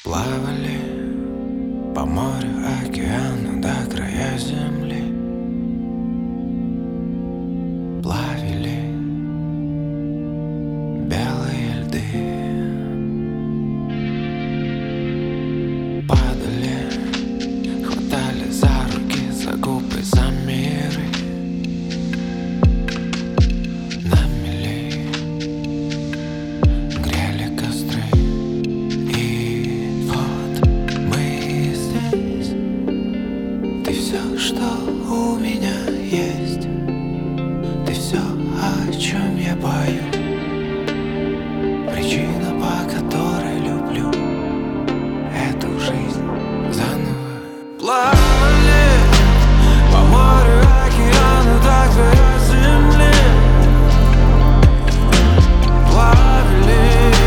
Плавали по морю, океану до края земли. Плавили белые льды. Падали, хватали за руки, за губы, за миры. На мели грели костры. И вот мы здесь. Ты все, что у меня есть. Ты все, о чем я пою. Причина, по которой люблю эту жизнь заново. Плавали по морю, океану до края земли. Плавали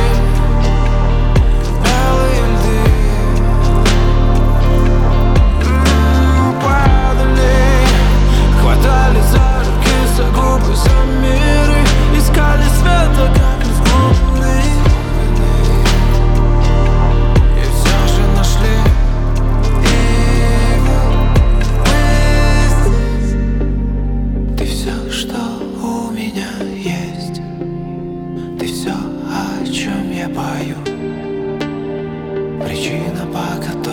белые льды. Падали, хватали за руки, за губы, за миры. Искали света, как в глубины. И все же нашли. И вот мы здесь. Ты все, что у меня есть. Ты все, о чем я пою. Причина, по которой